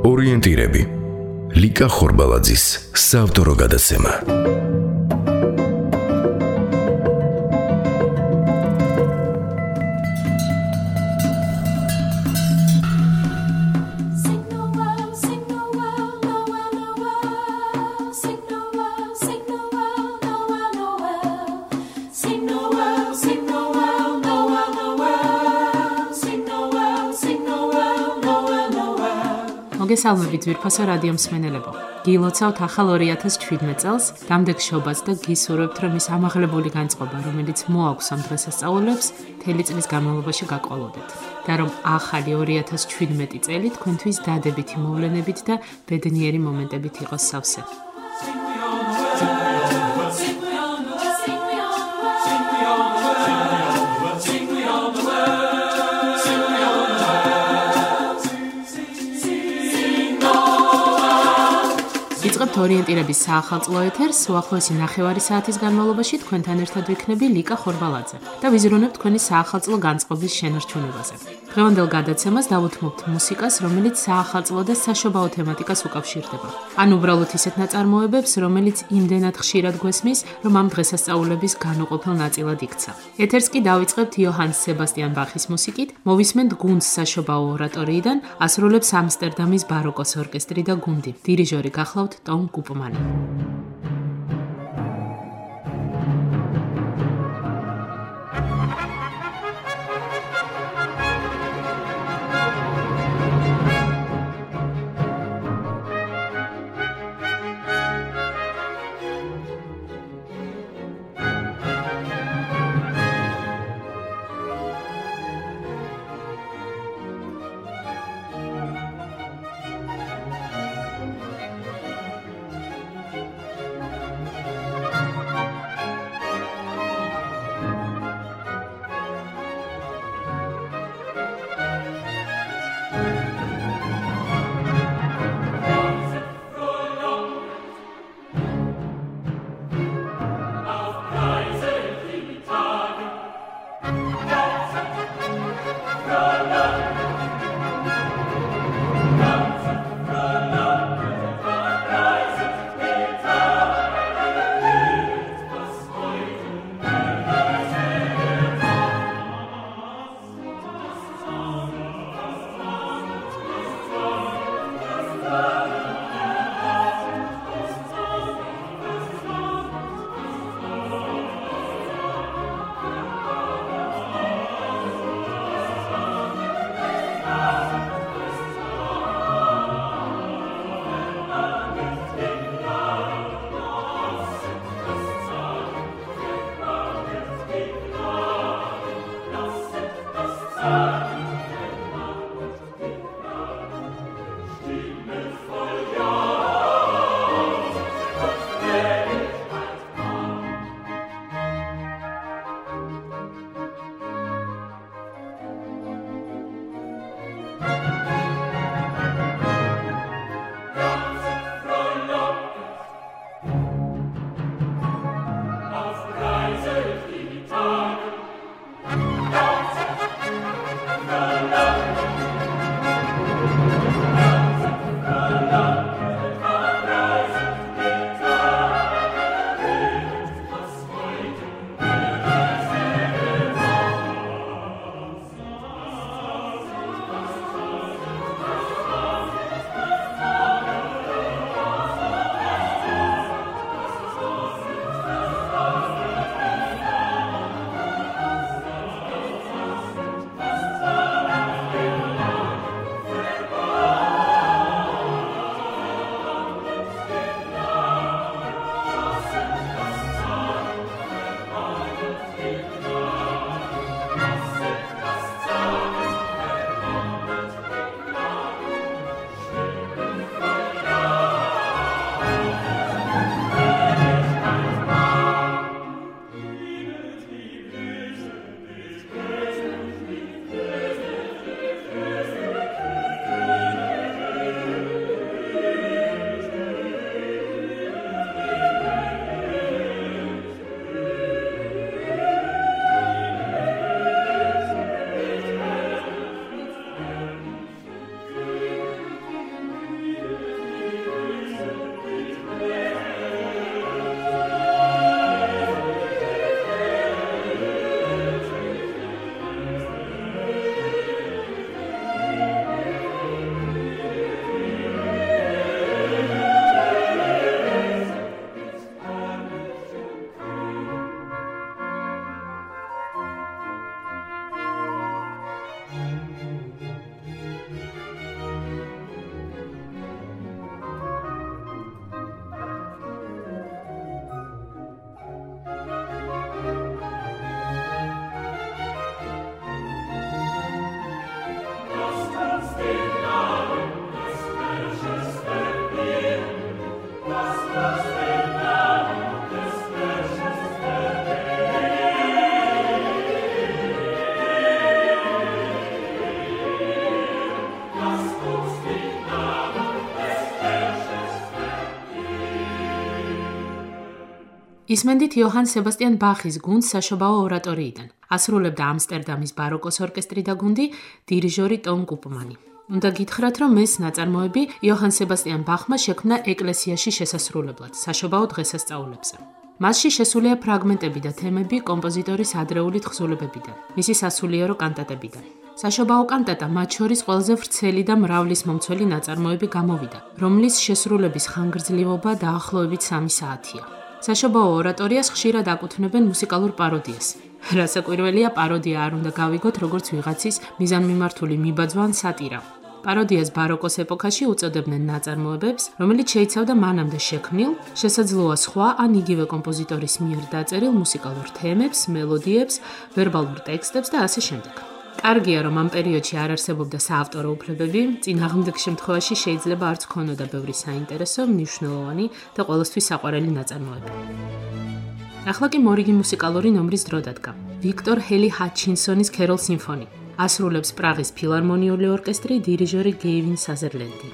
ორიენტირები ლიკა ხორბალაძის საავტორო გადაცემა. მოგესალმებით ძვირფასო რადიო მსმენელებო. გილოცავთ ახალ 2017 წელს, დამდეგ შობას და გისურვებთ, რომ ის ამაღლებული განწყობა, რომელიც მოაქვს ამ დღესასწაულებს, მთელი წლის განმავლობაში გაყოლოდეთ. და რომ ახალი 2017 წელი თქვენთვის დადებითი მოვლენებით და ბედნიერი მომენტებით იყოს სავსე. იწყებთ ორიენტირების საახალწლო ეთერს, უახლოესი ნახევარი საათის განმავლობაში თქვენთან ერთად ვიქნები ლიკა ხორბალაძე და ვიზრუნებ თქვენი საახალწლო განწყობის შენარჩუნებაზე. დღევანდელ გადაცემას დავუთმობთ მუსიკას, რომელიც საახალწლო და საშობაო თემატიკას უკავშირდება. ან უბრალოდ ისეთ ნაწარმოებებს, რომელიც იმდენად ხშირად გვესმის, რომ ამ დღესასწაულების განუყოფელ ნაწილად იქცა. ეთერს კი დავიწყებთ იოჰან სებასტიან ბახის მუსიკით, მოვისმენთ გუნდს საშობაო ორატორიიდან, ასრულებს ამსტერდამის ბაროკოს ორკესტრი და გუნდი. დირიჟორი გახლავთ Tom Kupmani. ისმენდით იოჰან სებასტიან ბახის გუნდს საშობაო ორატორიიდან. ასრულებდა ამსტერდამის ბაროკოს ორკესტრი და გუნდი, დირიჟორი ტომ კუპმანი. უნდა გითხრათ, რომ ეს ნაწარმოები იოჰან სებასტიან ბახმა შექმნა ეკლესიაში შესასრულებლად, საშობაო დღესასწაულებზე. მასში შესულია ფრაგმენტები და თემები კომპოზიტორის ადრეული თხზულებებიდან, მისი სასულიერო კანტატებიდან. საშობაო კანტატა მათ შორის ყველაზე ვრცელი და მრავლის მომცველი ნაწარმოები გამოვიდა, რომლის შესრულების ხანგრძლივობა დაახლოებით 3 საათია. საშობაო ორატორიას ხშირად აკუთვნებენ მუსიკალურ პაროდიას. რასაკვირველია, პაროდია არ უნდა გავიგოთ როგორც ვიღაცის მიზანმიმართული მიბაძვა ან სატირა. პაროდიას ბაროკოს ეპოქაში უწოდებდნენ ნაწარმოებებს, რომელიც შეიცავდა მანამდე შექმნილ, შესაძლოა სხვა ან იგივე კომპოზიტორის მიერ დაწერილ მუსიკალურ თემებს, მელოდიებს, ვერბალურ ტექსტებს და ასე შემდეგ. კარგია, რომ ამ პერიოდში არ არსებობდა საავტორო უფლებები, წინააღმდეგ შემთხვევაში შეიძლება არც ქონოდა ბევრი საინტერესო, მნიშვნელოვანი და ყველასთვის საყვარელი ნაწარმოები. ახლა კი მორიგი მუსიკალური ნომრის დრო დადგა. ვიქტორ ჰელი ჰაჩინსონის ქეროლ სიმფონი. ასრულებს პრაღის ფილარმონიული ორკესტრი, დირიჟორი გეივინ საზერლენდი.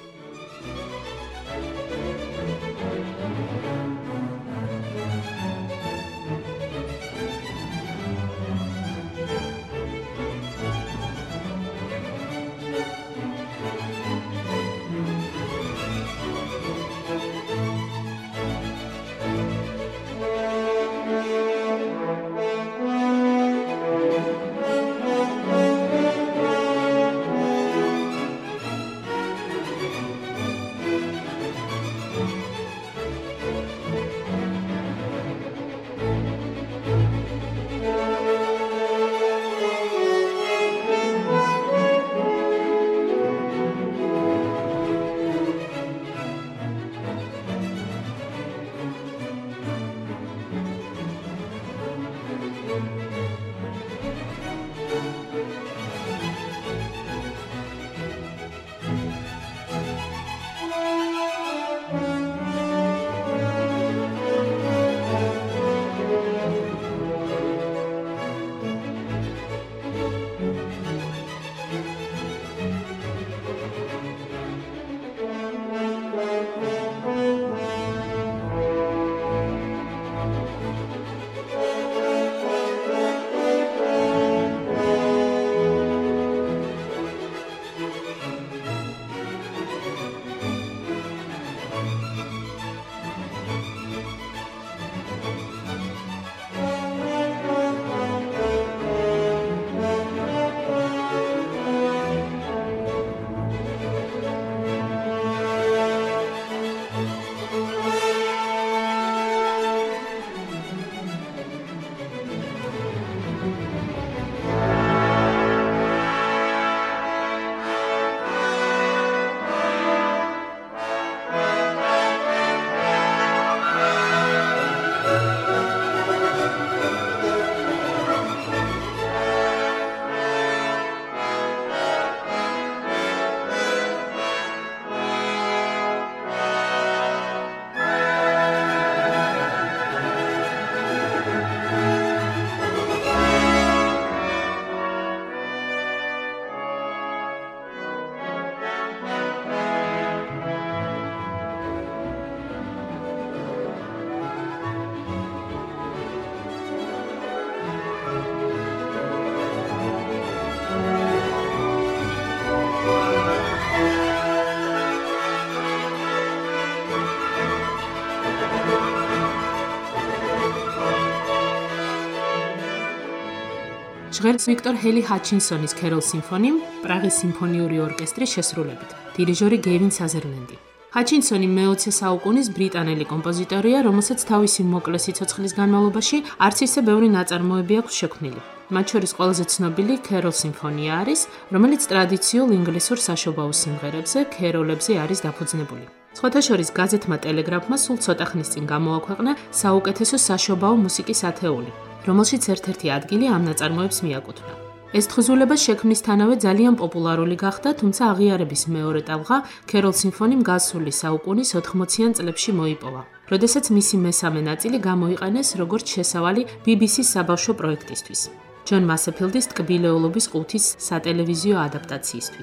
ჟღერს ვიქტორ ჰელი ჰაჩინსონის ქეროლ სიმფონიმ, პრაღის სიმფონიური ორკესტრის შესრულებით. დირიჟორი გეივინ საზერლენდი. ჰაჩინსონი მე-20 საუკუნის ბრიტანელი კომპოზიტორია, რომელსაც თავისი მოკლე სიცოცხლის განმავლობაში არც ისე ბევრი ნაწარმოები აქვს შექმნილი. მათ შორის ყველაზე ცნობილი ქეროლ სიმფონია არის, რომელიც ტრადიციულ ინგლისურ საშობაო სიმღერებზე, ქეროლებზე არის დაფუძნებული. სხვათა შორის გაზეთმა ტელეგრაფმა სულ ცოტა ხნის წინ გამოაქვეყნა საუკეთესო საშობაო მუსიკის ათეული, რომელშიც ერთ-ერთი ადგილი ამ ნაწარმოებს მიაკუთვნა. ეს თხზულება შექმნისთანავე ძალიან პოპულარული გახდა, თუმცა აღიარების მეორე ტალღა ქეროლ სიმფონიმ გასული საუკუნის 80-იან წლებში მოიპოვა, როდესაც მისი მესამე ნაწილი გამოიყენეს როგორც შესავალი BBC-ის საბავშვო პროექტისთვის, ჯონ მასეფილდის ტკბილეულობის ყუთის სატელევიზიო ადაპტაციისთვის.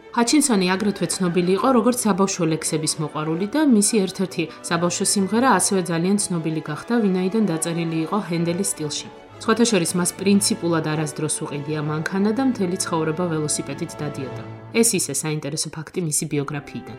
ჰაჩინსონი აგრეთვე ცნობილი იყო როგორც საბავშვო ლექსების მოყვარული და მისი ერთ-ერთი საბავშვო სიმღერა ასევე ძალიან ცნობილი გახდა, ვინაიდან დაწერილი იყო ჰენდელის სტილში. სხვათა შორის მას პრინციპულად არასდროს უყიდია მანქანა და მთელი ცხოვრება ველოსიპედით დადიოდა. ეს ისე საინტერესო ფაქტი მისი ბიოგრაფიიდან.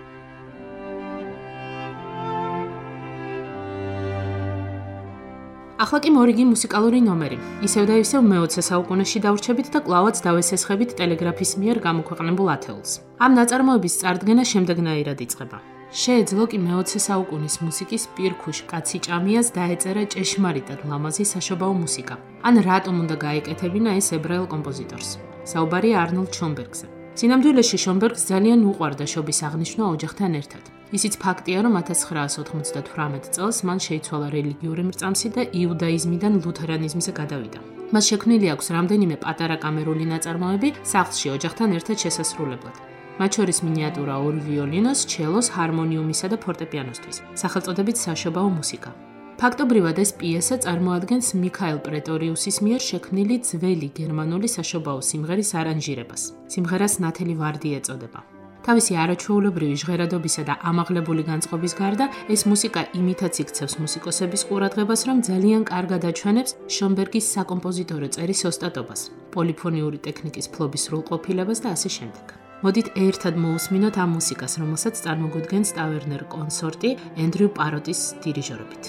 ახლა კი მორიგი მუსიკალური ნომერი. ისევ და ისევ მე-20 საუკუნეში დავრჩებით და კვლავაც დავესესხებით ტელეგრაფის მიერ გამოქვეყნებულ ათეულს. ამ ნაწარმოების წარდგენა შემდეგნაირად იწყება. შეეძლო კი მე-20 საუკუნის მუსიკის პირქუშ კაცი ჭამიას დაეწერა ჭეშმარიტად ლამაზი საშობაო მუსიკა. ან რატომ უნდა გაეკეთებინა ეს ებრაელ კომპოზიტორს? საუბარია არნოლდ შონბერგზე. სინამდვილეში შონბერგს ძალიან უყვარდა შობის აღნიშვნა ოჯახთან ერთად. ისიც ფაქტია, რომ 1998 წელს მან შეიცვალა რელიგიური მრწამსი და იუდაიზმიდან ლუთერანიზმზე გადავიდა. მას შექმნილი აქვს რამდენიმე პატარა კამერული ნაწარმოები სახლში ოჯახთან ერთად შესასრულებლად. მათ შორის მინიატურა 2 ვიოლინოს, ჩელოს, ჰარმონიუმისა და ფორტეპიანოსთვის, სახელწოდებით საშობაო მუსიკა. ფაქტობრივად ეს პიესა წარმოადგენს მიქაელ პრეტორიუსის მიერ შექმნილი ძველი გერმანული საშობაო სიმღერის არანჟირებას. სიმღერას ნათელი ვარდი ეწოდება. თავისი არაჩვეულებრივი ჟღერადობისა და ამაღლებული განწყობის გარდა, ეს მუსიკა იმითაც იქცევს მუსიკოსების ყურადღებას, რომ ძალიან კარგად აჩვენებს შონბერგის საკომპოზიტორო წერის ოსტატობას, პოლიფონიური ტექნიკის ფლობის სრულყოფილებას და ასე შემდეგ. მოდით ერთად მოусმინოთ ამ მუსიკას, რომელსაც წარმოგვიდგენს ტავერნერ კონსორტი ენდრიუ პაროტის დირიჟორობით.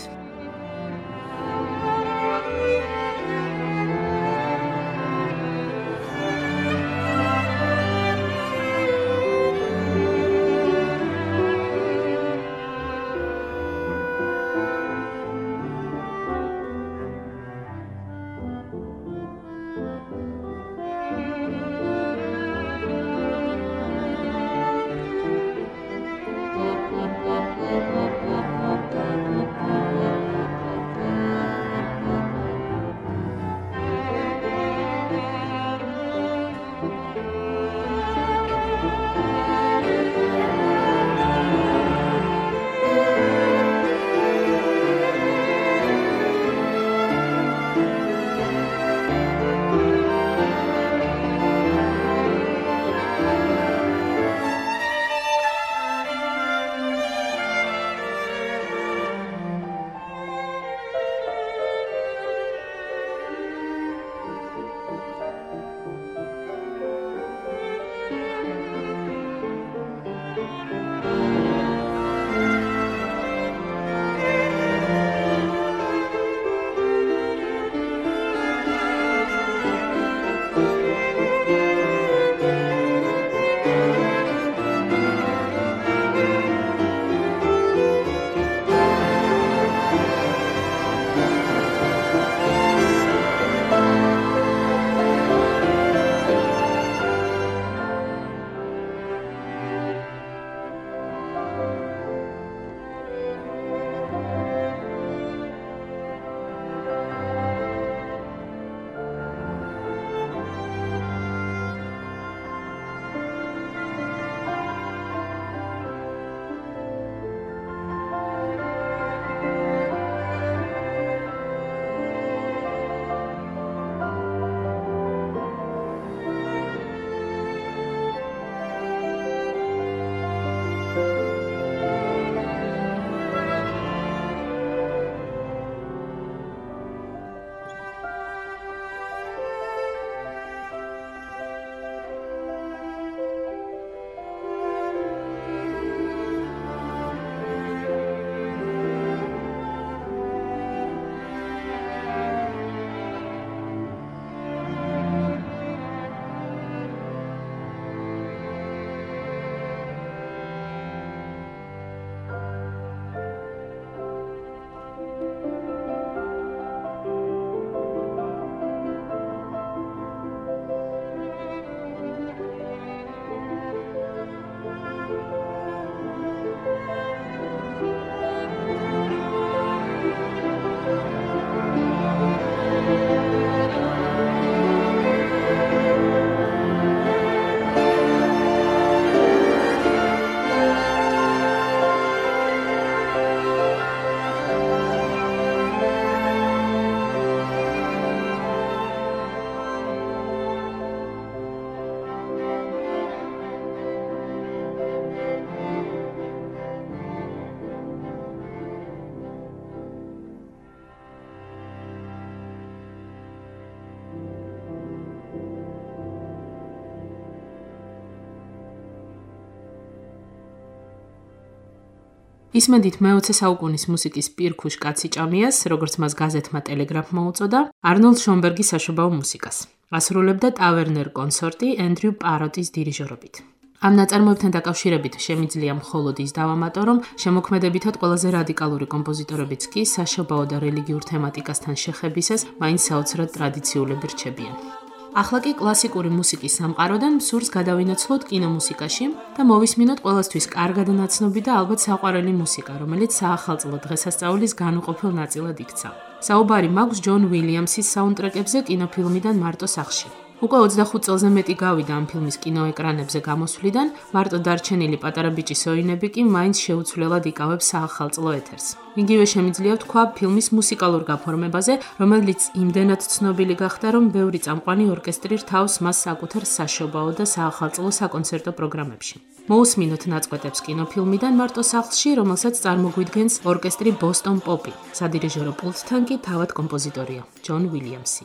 ისმენდით მე-20 საუკუნის მუსიკის პირქუშ კაცი ჭამიას, როგორც მას გაზეთმა ტელეგრაფმა უწოდა, არნოლდ შონბერგის საშობაო მუსიკას. ასრულებდა ტავერნერ კონსორტი ენდრიუ პაროტის დირიჟორობით. ამ ნაწარმოებთან დაკავშირებით შემიძლია მხოლოდ ის დავამატო, რომ შემოქმედებითად ყველაზე რადიკალური კომპოზიტორებიც კი საშობაო და რელიგიურ თემატიკასთან შეხებისას მაინც საოცრად ტრადიციულები რჩებიან. ახლა კი კლასიკური მუსიკის სამყაროდან სურს გადავინაცვლოთ კინომუსიკაში და მოვისმინოთ ყველასთვის კარგად ნაცნობი და ალბათ საყვარელი მუსიკა, რომელიც საახალწლო დღესასწაულის განუყოფელ ნაწილად იქცა. საუბარი მაქვს ჯონ უილიამსის საუნდტრეკებზე კინოფილმიდან მარტო სახლში. უკვე 25 წელზე მეტი გავიდა ამ ფილმის კინოეკრანებზე გამოსვლიდან, მარტო დარჩენილი პატარა ბიჭის ოინები კი მაინც შეუცვლელად იკავებს საახალწლო ეთერს. იგივე შემიძლია ვთქვა ფილმის მუსიკალურ გაფორმებაზე, რომელიც იმდენად ცნობილი გახდა, რომ ბევრი წამყვანი ორკესტრი რთავს მას საკუთარ საშობაო და საახალწლო საკონცერტო პროგრამებში. მოусმინოთ ნაწყვეტებს კინოფილმიდან მარტო სახლში, რომელსაც წარმოგვიდგენს ორკესტრი ბოსტონ პოპი. სადირიჟორო პულტთან კი თავად კომპოზიტორია ჯონ უილიამსი.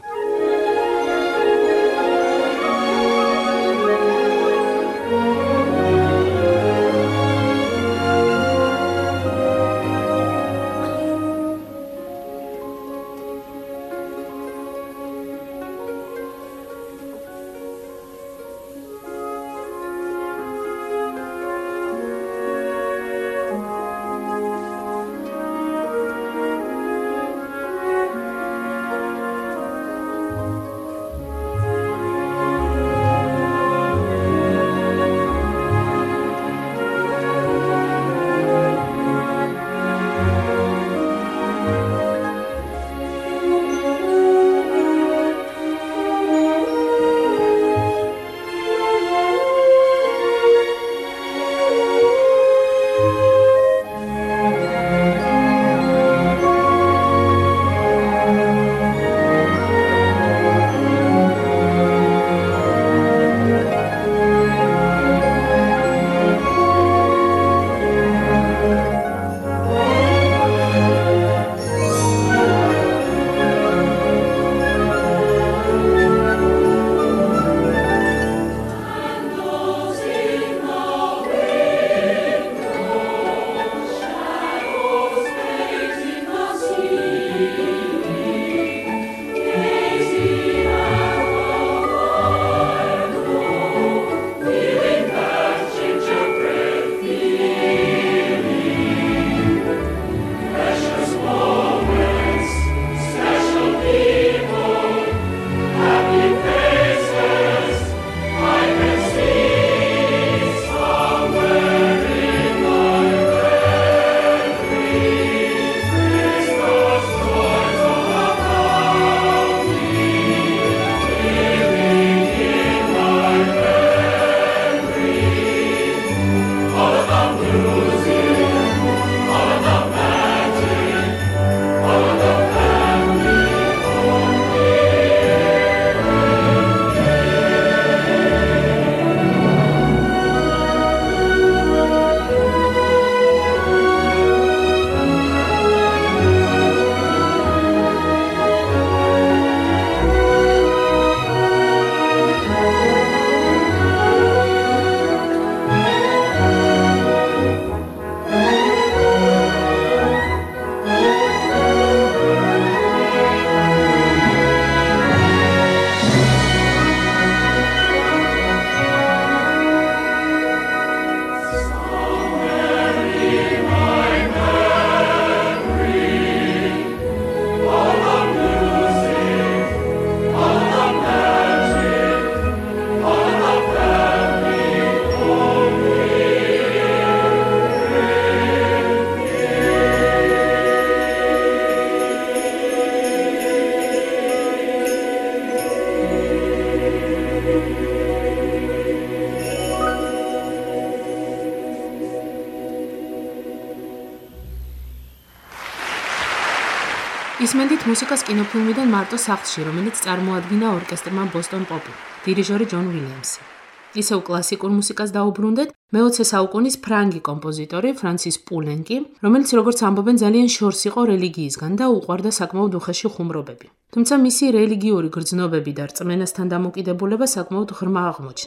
ისმენდით მუსიკას კინოფილმიდან მარტო სახლში, რომელიც წარმოადგინა ორკესტრმა ბოსტონ პოპი, დირიჟორი ჯონ უილიამსი. ისევ კლასიკურ მუსიკას დაუბრუნდეთ მე-20 საუკუნის ფრანგი კომპოზიტორი ფრანცის პულენკი, რომელიც როგორც ამბობენ ძალიან შორს იყო რელიგიისგან და უყვარდა საკმაოდ უხეში ხუმრობები. თუმცა მისი რელიგიური გრძნობები და რწმენასთან დამოკიდებულება საკმაოდ ღრმა აღმოჩნდა.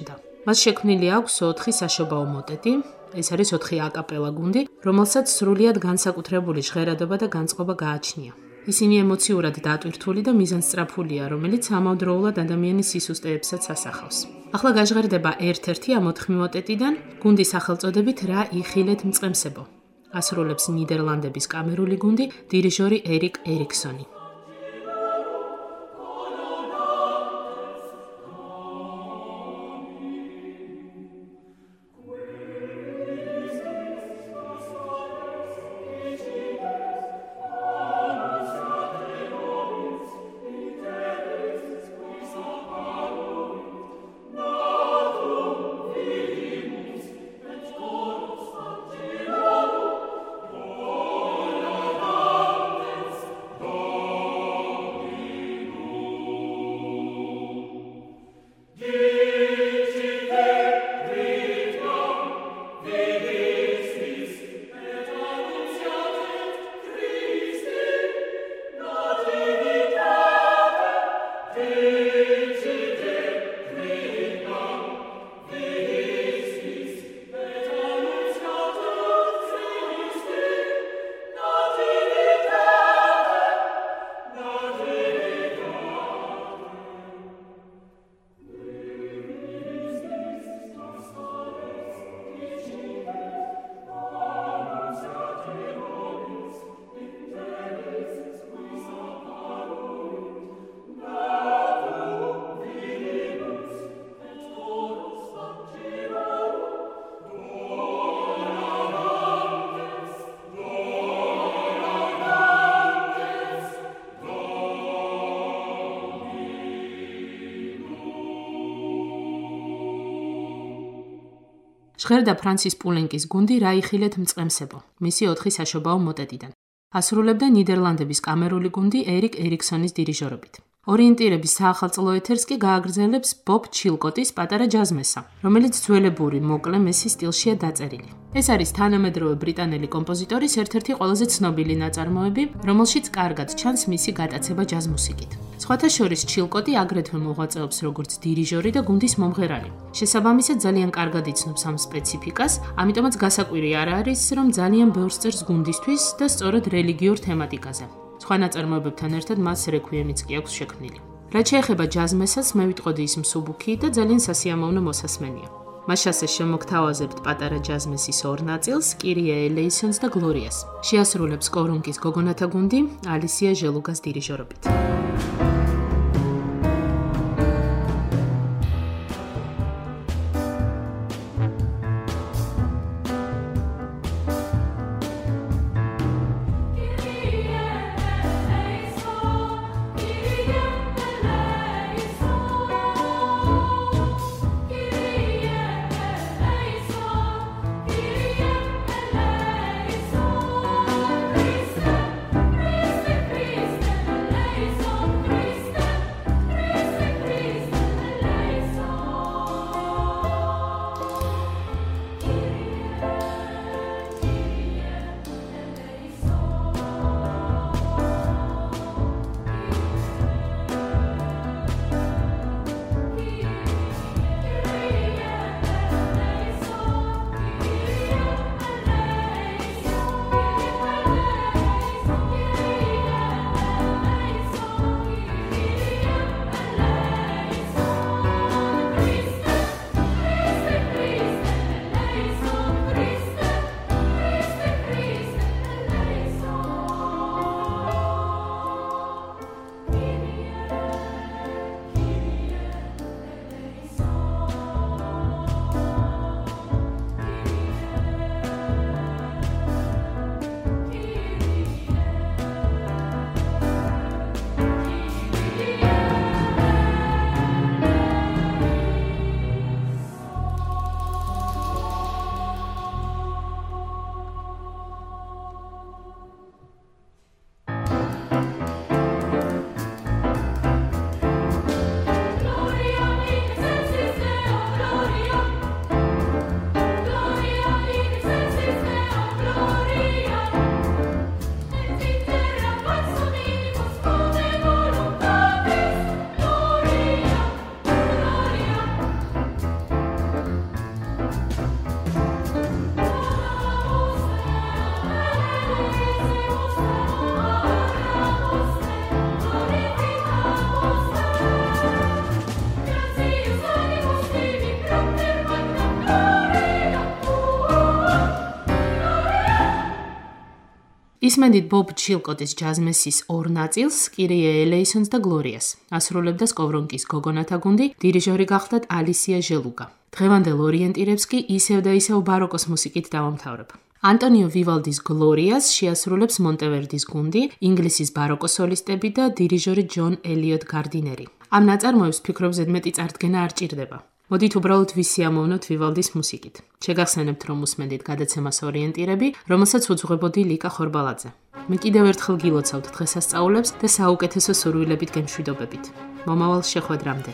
მას შექმნილი აქვს 4 საშობაო მოტეტი. ეს არის 4 აკაპელა გუნდი, რომელსაც სრულიად განსაკუთრებული ჟღერადობა და განწყობა გააჩნია. ისინი ემოციურად დატვირთული და მიზანსწრაფულია, რომელიც ამავდროულად ადამიანის სისუსტეებსაც ასახავს. ახლა გაჟღერდება ერთ-ერთი ამ 4 მოტეტიდან გუნდის სახელწოდებით რა იხილეთ მწყემსებო. ასრულებს ნიდერლანდების კამერული გუნდი, დირიჟორი ერიკ ერიქსონი. ჟღერდა ფრანცის პულენკის გუნდი რა იხილეთ მწყემსებო, მისი 4 საშობაო მოტეტიდან. ასრულებდა ნიდერლანდების კამერული გუნდი ერიკ ერიქსონის დირიჟორობით. ორიენტირების საახალწლო ეთერს კი გააგრძელებს ბობ ჩილკოტის პატარა ჯაზმესა, რომელიც ძველებური მოკლე მესის სტილშია დაწერილი. ეს არის თანამედროვე ბრიტანელი კომპოზიტორის ერთ-ერთი ყველაზე ცნობილი ნაწარმოები, რომელშიც კარგად ჩანს მისი გატაცება ჯაზ მუსიკით. სხვათა შორის ჩილკოტი აგრეთვე მოღვაწეობს როგორც დირიჟორი და გუნდის მომღერალი. შესაბამისად ძალიან კარგად იცნობს ამ სპეციფიკას, ამიტომაც გასაკვირი არ არის, რომ ძალიან ბევრს წერს გუნდისთვის და სწორედ რელიგიურ თემატიკაზე. სხვა ნაწარმოებებთან ერთად მას რეკვიემიც კი აქვს შექმნილი. რაც შეეხება ჯაზმესას, მე ვიტყოდი ის მსუბუქი და ძალიან სასიამოვნო მოსასმენია. მას ასე შემოგთავაზებთ პატარა ჯაზმესის 2 ნაწილს, კირიე ელეისონს და გლორიას. შეასრულებს კორუნკის გოგონათა გუნდი, ალისია ჟელუგას დირიჟორობით. Praise ისმენდით ბობ ჩილკოტის ჯაზმესის ორ ნაწილს, კირიე ელეისონს და გლორიას. ასრულებდა სკოვრონკის გოგონათა გუნდი, დირიჟორი გახლდათ ალისია ჟელუგა. დღევანდელ ორიენტირებს კი ისევ და ისევ ბაროკოს მუსიკით დავამთავრებ. ანტონიო ვივალდის გლორიას შეასრულებს მონტევერდის გუნდი, ინგლისის ბაროკოს სოლისტები და დირიჟორი ჯონ ელიოტ გარდინერი. ამ ნაწარმოებს ფიქრობ ზედმეტი წარდგენა არ ჭირდება. მოდით უბრალოდ ვისიამოვნოთ ვივალდის მუსიკით. შეგახსენებთ, რომ უსმენდით გადაცემას ორიენტირები, რომელსაც უძღვებოდი ლიკა ხორბალაძე. მე კიდევ ერთხელ გილოცავთ დღესასწაულებს და საუკეთესო სურვილებით გემშვიდობებით. მომავალ შეხვედრამდე.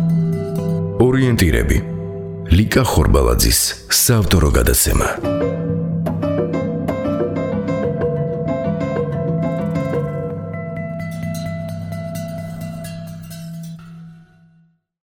ორიენტირები ლიკა ხორბალაძის საავტორო გადაცემა.